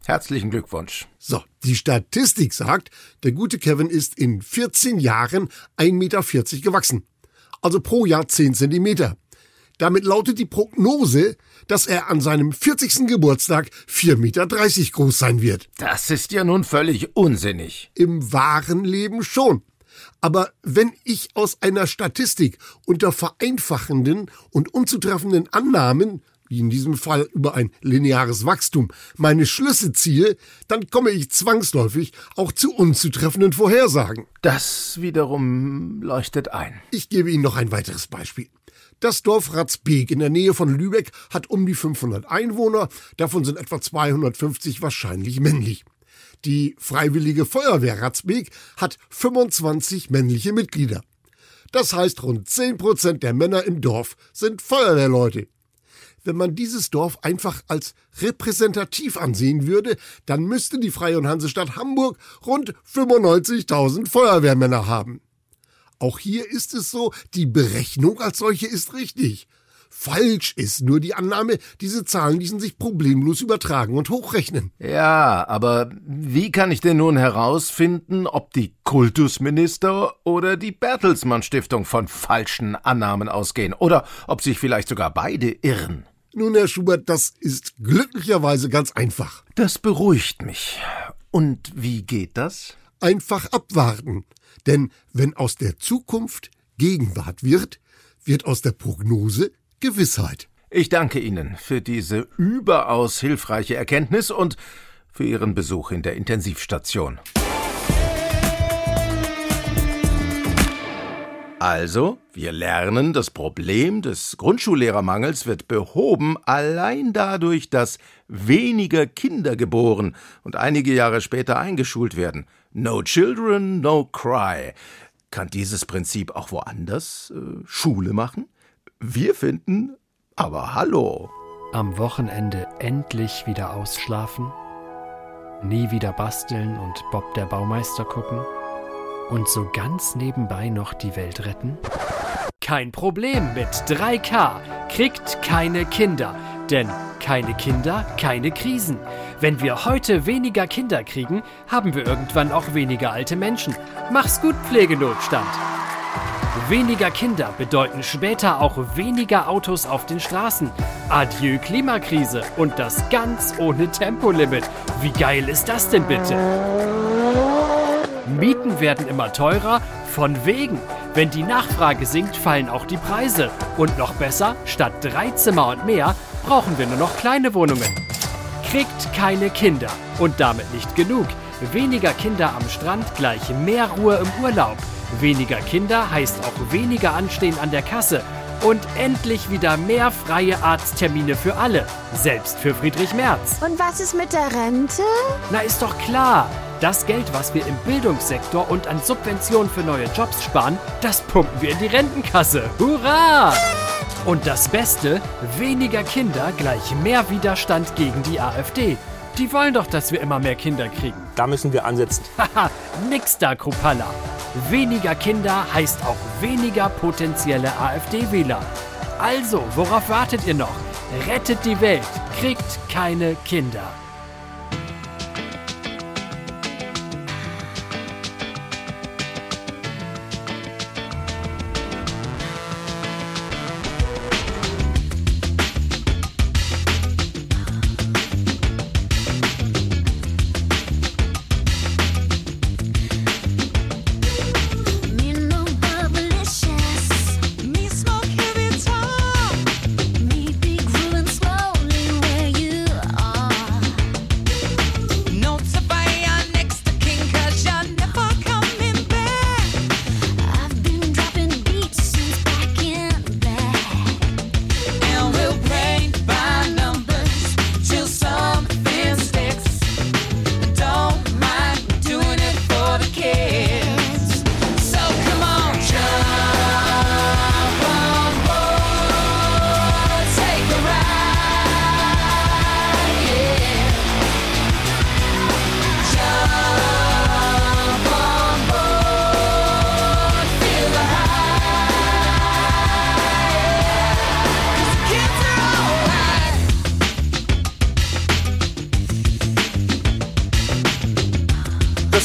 Herzlichen Glückwunsch. So, die Statistik sagt, der gute Kevin ist in vierzehn Jahren ein Meter vierzig gewachsen. Also pro Jahr zehn Zentimeter. Damit lautet die Prognose, dass er an seinem vierzigsten Geburtstag vier Meter dreißig groß sein wird. Das ist ja nun völlig unsinnig. Im wahren Leben schon. Aber wenn ich aus einer Statistik unter vereinfachenden und unzutreffenden Annahmen, wie in diesem Fall über ein lineares Wachstum, meine Schlüsse ziehe, dann komme ich zwangsläufig auch zu unzutreffenden Vorhersagen. Das wiederum leuchtet ein. Ich gebe Ihnen noch ein weiteres Beispiel. Das Dorf Ratzbeek in der Nähe von Lübeck hat um die fünfhundert Einwohner, davon sind etwa zweihundertfünfzig wahrscheinlich männlich. Die Freiwillige Feuerwehr Ratzbeek hat fünfundzwanzig männliche Mitglieder. Das heißt, rund zehn Prozent der Männer im Dorf sind Feuerwehrleute. Wenn man dieses Dorf einfach als repräsentativ ansehen würde, dann müsste die Freie und Hansestadt Hamburg rund fünfundneunzigtausend Feuerwehrmänner haben. Auch hier ist es so, die Berechnung als solche ist richtig. Falsch ist nur die Annahme, diese Zahlen ließen sich problemlos übertragen und hochrechnen. Ja, aber wie kann ich denn nun herausfinden, ob die Kultusminister oder die Bertelsmann Stiftung von falschen Annahmen ausgehen? Oder ob sich vielleicht sogar beide irren? Nun, Herr Schubert, das ist glücklicherweise ganz einfach. Das beruhigt mich. Und wie geht das? Einfach abwarten. Denn wenn aus der Zukunft Gegenwart wird, wird aus der Prognose Gewissheit. Ich danke Ihnen für diese überaus hilfreiche Erkenntnis und für Ihren Besuch in der Intensivstation. Also, wir lernen, das Problem des Grundschullehrermangels wird behoben allein dadurch, dass weniger Kinder geboren und einige Jahre später eingeschult werden. No children, no cry. Kann dieses Prinzip auch woanders äh, Schule machen? Wir finden, aber hallo. Am Wochenende endlich wieder ausschlafen, nie wieder basteln und Bob der Baumeister gucken und so ganz nebenbei noch die Welt retten? Kein Problem mit drei K. Kriegt keine Kinder. Denn keine Kinder, keine Krisen. Wenn wir heute weniger Kinder kriegen, haben wir irgendwann auch weniger alte Menschen. Mach's gut, Pflegenotstand. Weniger Kinder bedeuten später auch weniger Autos auf den Straßen. Adieu Klimakrise und das ganz ohne Tempolimit. Wie geil ist das denn bitte? Mieten werden immer teurer, von wegen. Wenn die Nachfrage sinkt, fallen auch die Preise. Und noch besser, statt drei Zimmer und mehr, brauchen wir nur noch kleine Wohnungen. Kriegt keine Kinder. Und damit nicht genug. Weniger Kinder am Strand gleich mehr Ruhe im Urlaub. Weniger Kinder heißt auch weniger Anstehen an der Kasse. Und endlich wieder mehr freie Arzttermine für alle. Selbst für Friedrich Merz. Und was ist mit der Rente? Na, ist doch klar. Das Geld, was wir im Bildungssektor und an Subventionen für neue Jobs sparen, das pumpen wir in die Rentenkasse. Hurra! Und das Beste, weniger Kinder gleich mehr Widerstand gegen die AfD. Die wollen doch, dass wir immer mehr Kinder kriegen. Da müssen wir ansetzen. Haha, nix da, Krupalla. Weniger Kinder heißt auch weniger potenzielle AfD-Wähler. Also, worauf wartet ihr noch? Rettet die Welt, kriegt keine Kinder. Me be grooving slowly where you are.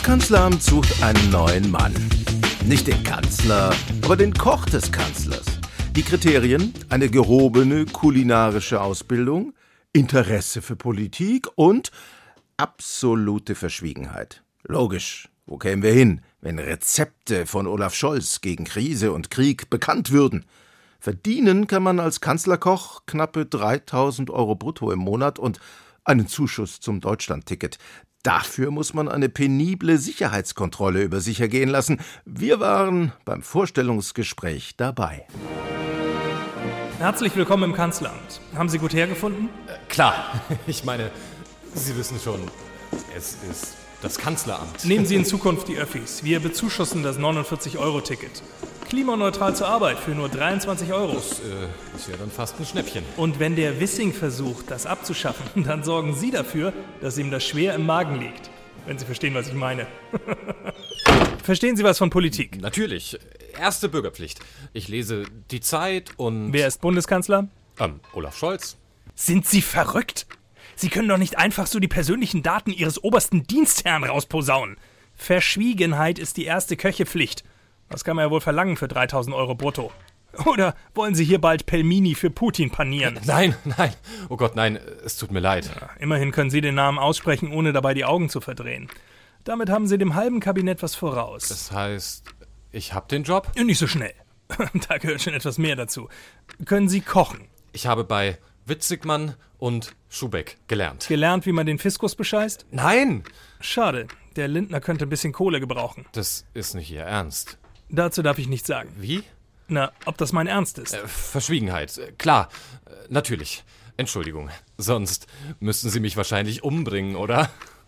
Bundeskanzleramt sucht einen neuen Mann. Nicht den Kanzler, aber den Koch des Kanzlers. Die Kriterien: eine gehobene kulinarische Ausbildung, Interesse für Politik und absolute Verschwiegenheit. Logisch, wo kämen wir hin, wenn Rezepte von Olaf Scholz gegen Krise und Krieg bekannt würden? Verdienen kann man als Kanzlerkoch knappe dreitausend Euro brutto im Monat und einen Zuschuss zum Deutschlandticket. Dafür muss man eine penible Sicherheitskontrolle über sich ergehen lassen. Wir waren beim Vorstellungsgespräch dabei. Herzlich willkommen im Kanzleramt. Haben Sie gut hergefunden? Äh, klar. Ich meine, Sie wissen schon, es ist das Kanzleramt. Nehmen Sie in Zukunft die Öffis. Wir bezuschussen das neunundvierzig Euro Ticket. Klimaneutral zur Arbeit für nur dreiundzwanzig Euro. Das äh, ist ja dann fast ein Schnäppchen. Und wenn der Wissing versucht, das abzuschaffen, dann sorgen Sie dafür, dass ihm das schwer im Magen liegt. Wenn Sie verstehen, was ich meine. Verstehen Sie was von Politik? Natürlich. Erste Bürgerpflicht. Ich lese die Zeit und... Wer ist Bundeskanzler? Ähm, Olaf Scholz. Sind Sie verrückt? Sie können doch nicht einfach so die persönlichen Daten Ihres obersten Dienstherrn rausposaunen. Verschwiegenheit ist die erste Köchepflicht. Das kann man ja wohl verlangen für dreitausend Euro brutto. Oder wollen Sie hier bald Pelmini für Putin panieren? Nein, nein. Oh Gott, nein. Es tut mir leid. Ja, immerhin können Sie den Namen aussprechen, ohne dabei die Augen zu verdrehen. Damit haben Sie dem halben Kabinett was voraus. Das heißt, ich habe den Job? Nicht so schnell. Da gehört schon etwas mehr dazu. Können Sie kochen? Ich habe bei Witzigmann und Schubeck gelernt. Gelernt, wie man den Fiskus bescheißt? Nein! Schade. Der Lindner könnte ein bisschen Kohle gebrauchen. Das ist nicht Ihr Ernst. Dazu darf ich nichts sagen. Wie? Na, ob das mein Ernst ist? Äh, Verschwiegenheit. Äh, klar. Äh, natürlich. Entschuldigung. Sonst müssten Sie mich wahrscheinlich umbringen, oder?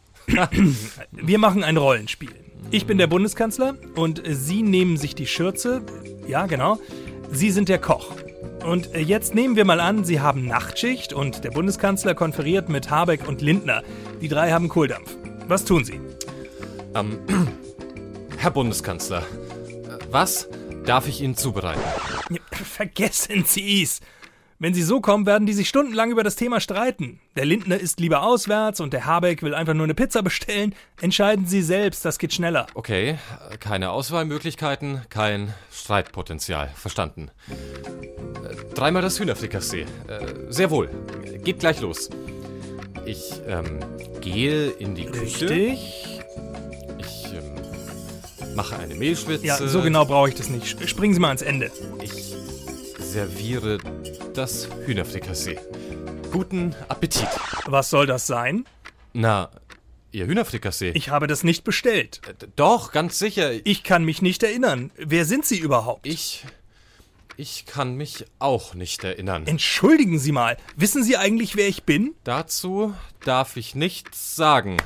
Wir machen ein Rollenspiel. Ich bin der Bundeskanzler und Sie nehmen sich die Schürze. Ja, genau. Sie sind der Koch. Und jetzt nehmen wir mal an, Sie haben Nachtschicht und der Bundeskanzler konferiert mit Habeck und Lindner. Die drei haben Kohldampf. Was tun Sie? Ähm, Herr Bundeskanzler, was darf ich Ihnen zubereiten? Vergessen Sie's. Wenn Sie so kommen, werden die sich stundenlang über das Thema streiten. Der Lindner isst lieber auswärts und der Habeck will einfach nur eine Pizza bestellen. Entscheiden Sie selbst, das geht schneller. Okay, keine Auswahlmöglichkeiten, kein Streitpotenzial. Verstanden. Dreimal das Hühnerfrikassee. Sehr wohl. Geht gleich los. Ich ähm, gehe in die Küche. Richtig. Ich ähm, mache eine Mehlschwitze. Ja, so genau brauche ich das nicht. Springen Sie mal ans Ende. Ich serviere das Hühnerfrikassee. Guten Appetit. Was soll das sein? Na, Ihr Hühnerfrikassee. Ich habe das nicht bestellt. Äh, doch, ganz sicher. Ich kann mich nicht erinnern. Wer sind Sie überhaupt? Ich... Ich kann mich auch nicht erinnern. Entschuldigen Sie mal. Wissen Sie eigentlich, wer ich bin? Dazu darf ich nichts sagen.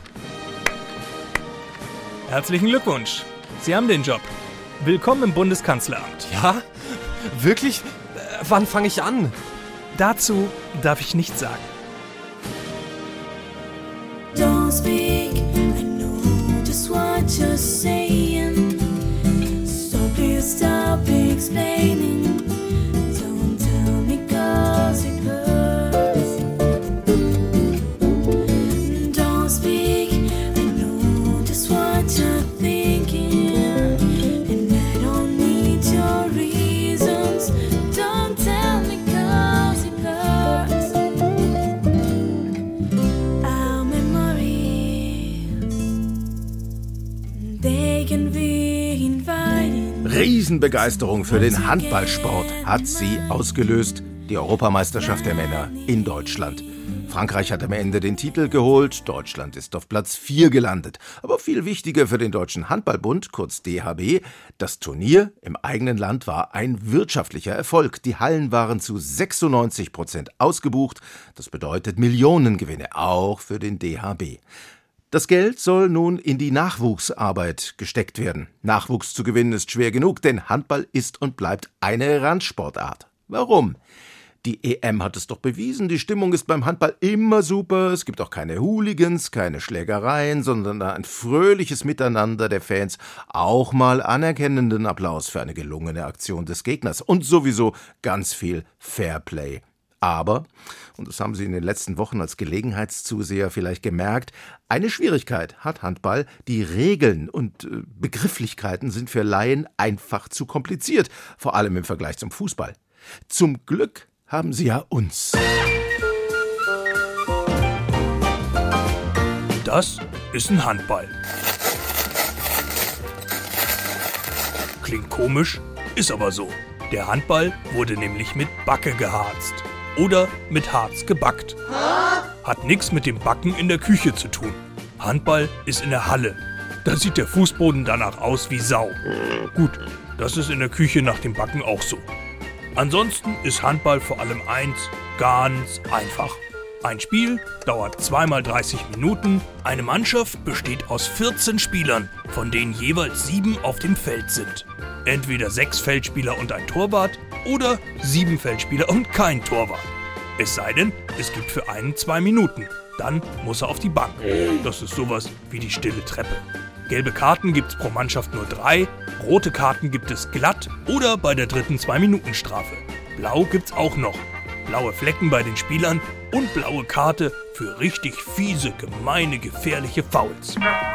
Herzlichen Glückwunsch. Sie haben den Job. Willkommen im Bundeskanzleramt. Ja? Wirklich? Äh, wann fange ich an? Dazu darf ich nichts sagen. Don't speak, I know just what you're saying. So please stop explaining. Don't tell me 'cause it hurts. Don't speak, I know just what you're thinking. And I don't need your reasons. Don't tell me 'cause it hurts. Our memories, they can be inviting. Riesenbegeisterung für den Handballsport hat sie ausgelöst, die Europameisterschaft der Männer in Deutschland. Frankreich hat am Ende den Titel geholt, Deutschland ist auf Platz vier gelandet. Aber viel wichtiger für den Deutschen Handballbund, kurz D H B, das Turnier im eigenen Land war ein wirtschaftlicher Erfolg. Die Hallen waren zu sechsundneunzig Prozent ausgebucht, das bedeutet Millionengewinne, auch für den D H B. Das Geld soll nun in die Nachwuchsarbeit gesteckt werden. Nachwuchs zu gewinnen ist schwer genug, denn Handball ist und bleibt eine Randsportart. Warum? Die E M hat es doch bewiesen, die Stimmung ist beim Handball immer super, es gibt auch keine Hooligans, keine Schlägereien, sondern ein fröhliches Miteinander der Fans, auch mal anerkennenden Applaus für eine gelungene Aktion des Gegners und sowieso ganz viel Fairplay. Aber, und das haben Sie in den letzten Wochen als Gelegenheitszuseher vielleicht gemerkt, eine Schwierigkeit hat Handball. Die Regeln und äh, Begrifflichkeiten sind für Laien einfach zu kompliziert, vor allem im Vergleich zum Fußball. Zum Glück haben Sie ja uns. Das ist ein Handball. Klingt komisch, ist aber so. Der Handball wurde nämlich mit Backe geharzt. Oder mit Harz gebackt. Hat nichts mit dem Backen in der Küche zu tun. Handball ist in der Halle. Da sieht der Fußboden danach aus wie Sau. Gut, das ist in der Küche nach dem Backen auch so. Ansonsten ist Handball vor allem eins, ganz einfach. Ein Spiel dauert zweimal dreißig Minuten. Eine Mannschaft besteht aus vierzehn Spielern, von denen jeweils sieben auf dem Feld sind. Entweder sechs Feldspieler und ein Torwart oder sieben Feldspieler und kein Torwart. Es sei denn, es gibt für einen zwei Minuten. Dann muss er auf die Bank. Das ist sowas wie die stille Treppe. Gelbe Karten gibt's pro Mannschaft nur drei, rote Karten gibt es glatt oder bei der dritten zwei-Minuten-Strafe. Blau gibt's auch noch. Blaue Flecken bei den Spielern und blaue Karte für richtig fiese, gemeine, gefährliche Fouls.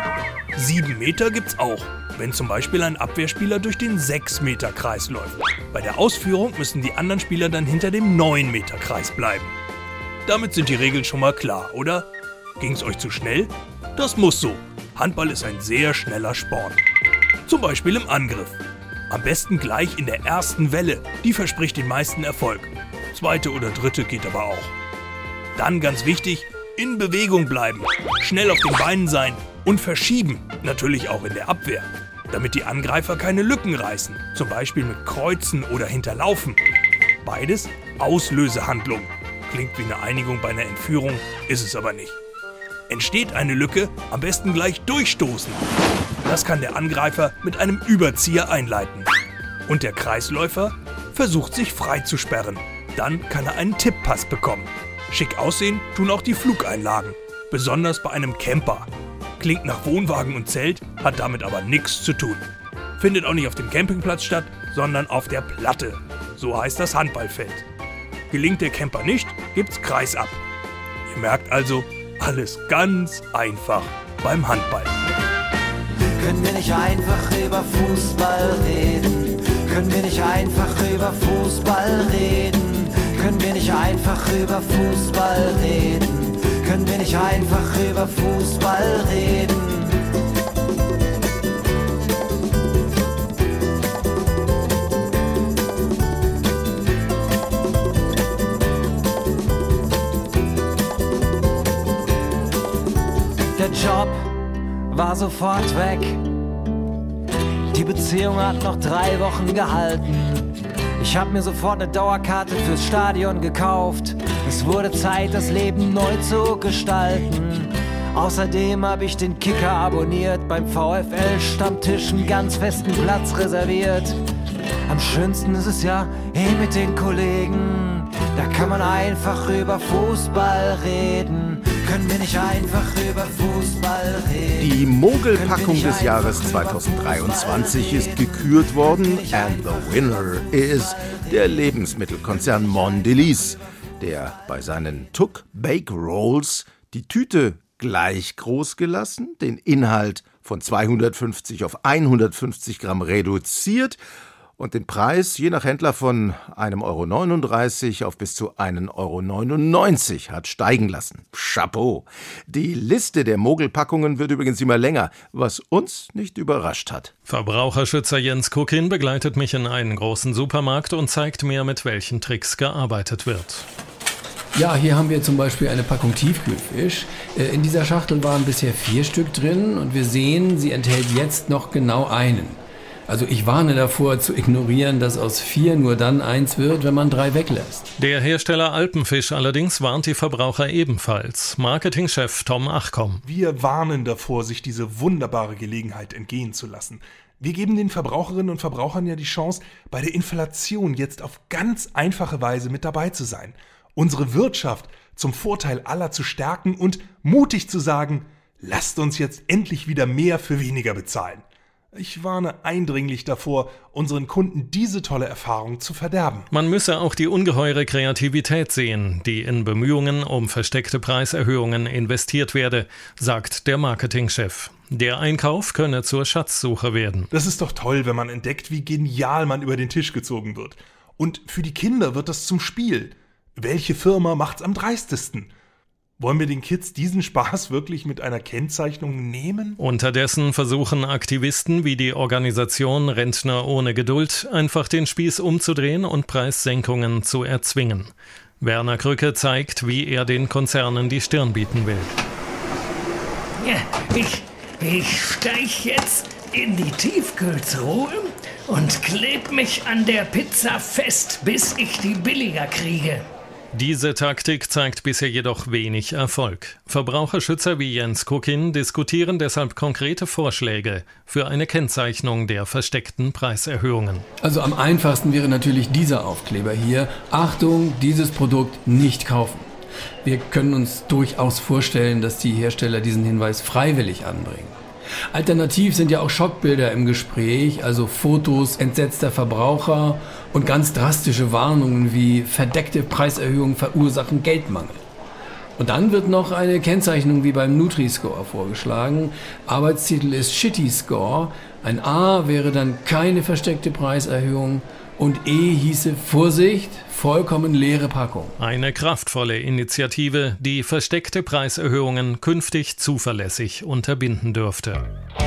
Sieben Meter gibt's auch, wenn zum Beispiel ein Abwehrspieler durch den sechs Meter Kreis läuft. Bei der Ausführung müssen die anderen Spieler dann hinter dem neun Meter Kreis bleiben. Damit sind die Regeln schon mal klar, oder? Ging's euch zu schnell? Das muss so. Handball ist ein sehr schneller Sport. Zum Beispiel im Angriff. Am besten gleich in der ersten Welle, die verspricht den meisten Erfolg. Zweite oder dritte geht aber auch. Dann ganz wichtig, in Bewegung bleiben, schnell auf den Beinen sein und verschieben, natürlich auch in der Abwehr, damit die Angreifer keine Lücken reißen, zum Beispiel mit Kreuzen oder Hinterlaufen. Beides Auslösehandlung. Klingt wie eine Einigung bei einer Entführung, ist es aber nicht. Entsteht eine Lücke, am besten gleich durchstoßen. Das kann der Angreifer mit einem Überzieher einleiten. Und der Kreisläufer versucht sich frei zu sperren. Dann kann er einen Tipppass bekommen. Schick aussehen tun auch die Flugeinlagen, besonders bei einem Camper. Klingt nach Wohnwagen und Zelt, hat damit aber nichts zu tun. Findet auch nicht auf dem Campingplatz statt, sondern auf der Platte. So heißt das Handballfeld. Gelingt der Camper nicht, gibt's Kreis ab. Ihr merkt also, alles ganz einfach beim Handball. Können wir nicht einfach über Fußball reden? Können wir nicht einfach über Fußball reden? Können wir nicht einfach über Fußball reden? Können wir nicht einfach über Fußball reden? Der Job war sofort weg. Die Beziehung hat noch drei Wochen gehalten. Ich hab mir sofort eine Dauerkarte fürs Stadion gekauft. Es wurde Zeit, das Leben neu zu gestalten. Außerdem hab ich den Kicker abonniert, beim VfL-Stammtisch einen ganz festen Platz reserviert. Am schönsten ist es ja eh mit den Kollegen. Da kann man einfach über Fußball reden. Können wir nicht einfach über Fußball reden? Die Mogelpackung des Jahres zweitausenddreiundzwanzig ist gekürt worden and the winner is der Lebensmittelkonzern Mondelez, der bei seinen Tuck Bake Rolls die Tüte gleich groß gelassen, den Inhalt von zweihundertfünfzig auf hundertfünfzig Gramm reduziert und den Preis je nach Händler von einem Euro neununddreißig auf bis zu einen Euro neunundneunzig hat steigen lassen. Chapeau! Die Liste der Mogelpackungen wird übrigens immer länger, was uns nicht überrascht hat. Verbraucherschützer Jens Kukin begleitet mich in einen großen Supermarkt und zeigt mir, mit welchen Tricks gearbeitet wird. Ja, hier haben wir zum Beispiel eine Packung Tiefkühlfisch. In dieser Schachtel waren bisher vier Stück drin und wir sehen, sie enthält jetzt noch genau einen. Also ich warne davor zu ignorieren, dass aus vier nur dann eins wird, wenn man drei weglässt. Der Hersteller Alpenfisch allerdings warnt die Verbraucher ebenfalls. Marketingchef Tom Achkom. Wir warnen davor, sich diese wunderbare Gelegenheit entgehen zu lassen. Wir geben den Verbraucherinnen und Verbrauchern ja die Chance, bei der Inflation jetzt auf ganz einfache Weise mit dabei zu sein. Unsere Wirtschaft zum Vorteil aller zu stärken und mutig zu sagen, lasst uns jetzt endlich wieder mehr für weniger bezahlen. Ich warne eindringlich davor, unseren Kunden diese tolle Erfahrung zu verderben. Man müsse auch die ungeheure Kreativität sehen, die in Bemühungen um versteckte Preiserhöhungen investiert werde, sagt der Marketingchef. Der Einkauf könne zur Schatzsuche werden. Das ist doch toll, wenn man entdeckt, wie genial man über den Tisch gezogen wird. Und für die Kinder wird das zum Spiel. Welche Firma macht's am dreistesten? Wollen wir den Kids diesen Spaß wirklich mit einer Kennzeichnung nehmen? Unterdessen versuchen Aktivisten wie die Organisation Rentner ohne Geduld einfach den Spieß umzudrehen und Preissenkungen zu erzwingen. Werner Krücke zeigt, wie er den Konzernen die Stirn bieten will. Ja, ich, ich steig jetzt in die Tiefkühltruhe und kleb mich an der Pizza fest, bis ich die billiger kriege. Diese Taktik zeigt bisher jedoch wenig Erfolg. Verbraucherschützer wie Jens Kuckin diskutieren deshalb konkrete Vorschläge für eine Kennzeichnung der versteckten Preiserhöhungen. Also am einfachsten wäre natürlich dieser Aufkleber hier. Achtung, dieses Produkt nicht kaufen. Wir können uns durchaus vorstellen, dass die Hersteller diesen Hinweis freiwillig anbringen. Alternativ sind ja auch Schockbilder im Gespräch, also Fotos entsetzter Verbraucher und ganz drastische Warnungen wie verdeckte Preiserhöhungen verursachen Geldmangel. Und dann wird noch eine Kennzeichnung wie beim Nutri-Score vorgeschlagen. Arbeitstitel ist Shitty Score. Ein A wäre dann keine versteckte Preiserhöhung und E hieße Vorsicht, vollkommen leere Packung. Eine kraftvolle Initiative, die versteckte Preiserhöhungen künftig zuverlässig unterbinden dürfte.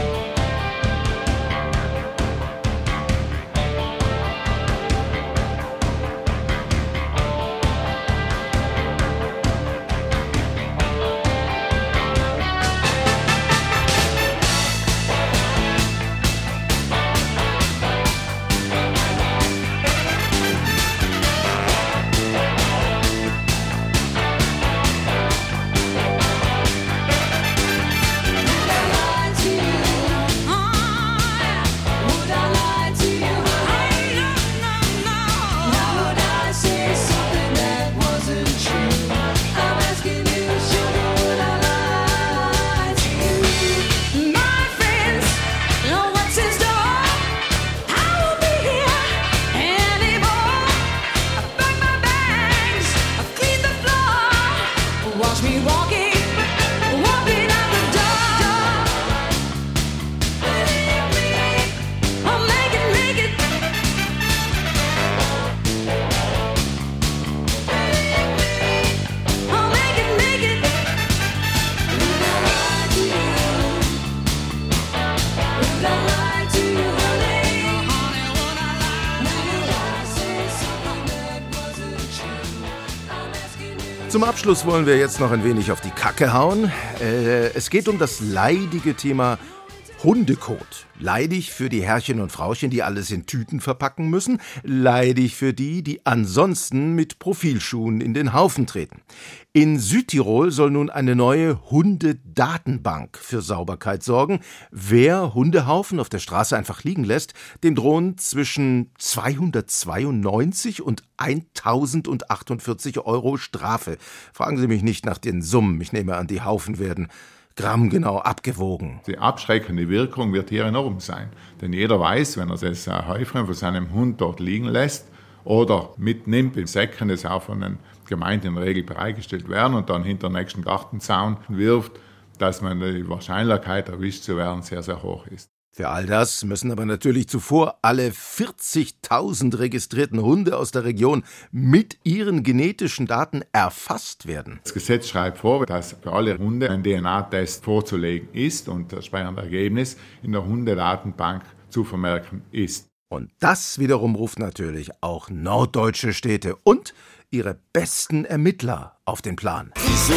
Zum Abschluss wollen wir jetzt noch ein wenig auf die Kacke hauen. Äh, es geht um das leidige Thema Hundekot. Leidig für die Herrchen und Frauchen, die alles in Tüten verpacken müssen. Leidig für die, die ansonsten mit Profilschuhen in den Haufen treten. In Südtirol soll nun eine neue Hundedatenbank für Sauberkeit sorgen. Wer Hundehaufen auf der Straße einfach liegen lässt, dem drohen zwischen zweihundertzweiundneunzig und eintausendachtundvierzig Euro Strafe. Fragen Sie mich nicht nach den Summen. Ich nehme an, die Haufen werden grammgenau abgewogen. Die abschreckende Wirkung wird hier enorm sein. Denn jeder weiß, wenn er das Häufchen von seinem Hund dort liegen lässt oder mitnimmt in Säcken, das auch von den Gemeinden in der Regel bereitgestellt werden und dann hinter den nächsten Gartenzaun wirft, dass man die Wahrscheinlichkeit, erwischt zu werden, sehr, sehr hoch ist. Für all das müssen aber natürlich zuvor alle vierzigtausend registrierten Hunde aus der Region mit ihren genetischen Daten erfasst werden. Das Gesetz schreibt vor, dass für alle Hunde ein D N A-Test vorzulegen ist und das entsprechende Ergebnis in der Hundedatenbank zu vermerken ist. Und das wiederum ruft natürlich auch norddeutsche Städte und ihre besten Ermittler auf den Plan. So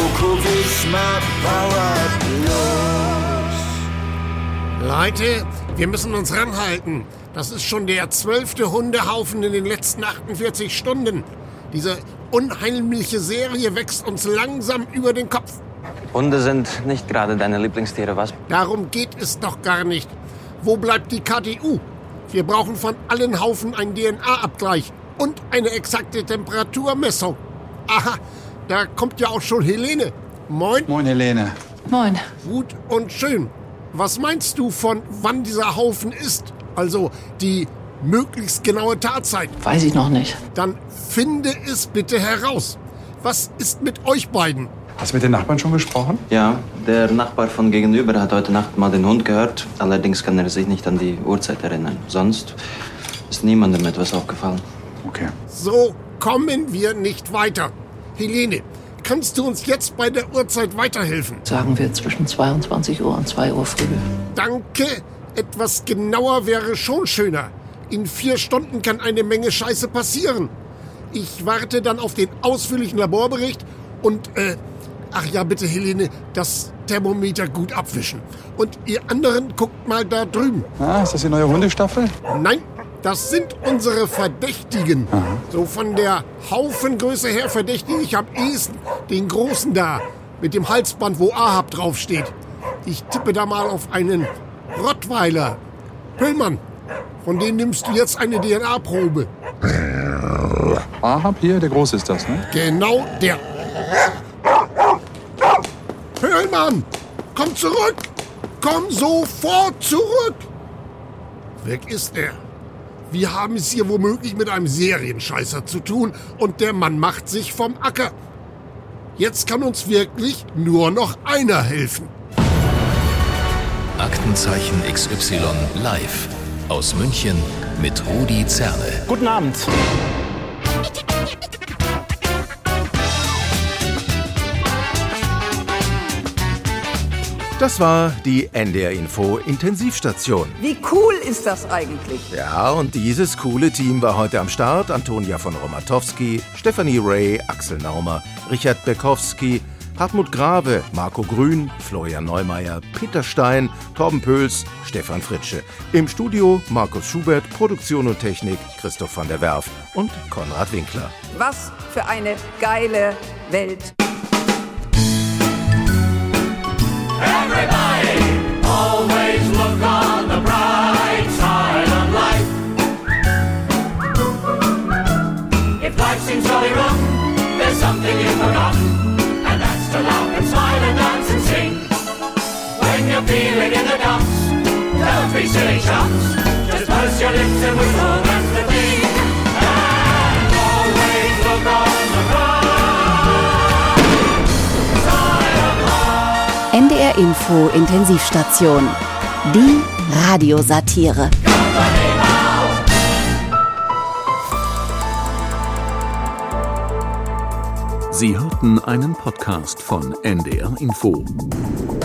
Leute, wir müssen uns ranhalten. Das ist schon der zwölfte Hundehaufen in den letzten achtundvierzig Stunden. Diese unheimliche Serie wächst uns langsam über den Kopf. Hunde sind nicht gerade deine Lieblingstiere, was? Darum geht es doch gar nicht. Wo bleibt die K T U? Wir brauchen von allen Haufen einen D N A-Abgleich und eine exakte Temperaturmessung. Aha, da kommt ja auch schon Helene. Moin. Moin, Helene. Moin. Gut und schön. was meinst du von wann dieser Haufen ist? Also die möglichst genaue Tatzeit. Weiß ich noch nicht. Dann finde es bitte heraus. Was ist mit euch beiden? Hast du mit den Nachbarn schon gesprochen? Ja, der Nachbar von gegenüber hat heute Nacht mal den Hund gehört. Allerdings kann er sich nicht an die Uhrzeit erinnern. Sonst ist niemandem etwas aufgefallen. Okay. So kommen wir nicht weiter. Helene, kannst du uns jetzt bei der Uhrzeit weiterhelfen? Sagen wir zwischen zweiundzwanzig Uhr und zwei Uhr früh. Danke. Etwas genauer wäre schon schöner. In vier Stunden kann eine Menge Scheiße passieren. Ich warte dann auf den ausführlichen Laborbericht und, äh, ach ja, bitte, Helene, das Thermometer gut abwischen. Und ihr anderen guckt mal da drüben. Ah, ist das die neue Hundestaffel? Nein, das sind unsere Verdächtigen. Aha. So von der Haufengröße her verdächtige ich am ehesten den Großen da, mit dem Halsband, wo Ahab draufsteht. Ich tippe da mal auf einen Rottweiler. Pöllmann, von dem nimmst du jetzt eine D N A-Probe. Ahab hier, der Große ist das, ne? Genau der. Pöllmann, komm zurück! Komm sofort zurück! Weg ist er. Wir haben es hier womöglich mit einem Serienscheißer zu tun und der Mann macht sich vom Acker. Jetzt kann uns wirklich nur noch einer helfen. Aktenzeichen X Y live aus München mit Rudi Zerne. Guten Abend. Das war die N D R Info Intensivstation. Wie cool ist das eigentlich? Ja, und dieses coole Team war heute am Start. Antonia von Romatowski, Stephanie Ray, Axel Naumer, Richard Bekowski, Hartmut Grave, Marco Grün, Florian Neumeier, Peter Stein, Torben Pöls, Stefan Fritsche. Im Studio Markus Schubert, Produktion und Technik Christoph van der Werf und Konrad Winkler. Was für eine geile Welt. Everybody, always look on the bright side of life. If life seems jolly rotten, there's something you've forgotten, and that's to laugh and smile and dance and sing. When you're feeling in the dumps, don't be silly chumps, just purse your lips and whistle, that's the thing. And always look on the bright side of life. N D R Info Intensivstation. Die Radiosatire. Sie hörten einen Podcast von N D R Info.